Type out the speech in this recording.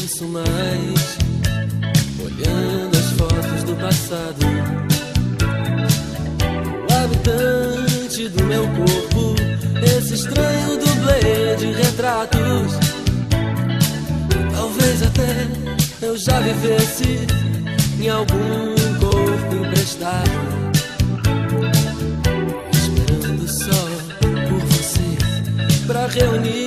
penso mais, olhando as fotos do passado. O habitante do meu corpo, esse estranho dublê de retratos. Talvez até eu já vivesse em algum corpo emprestado, esperando só por você pra reunir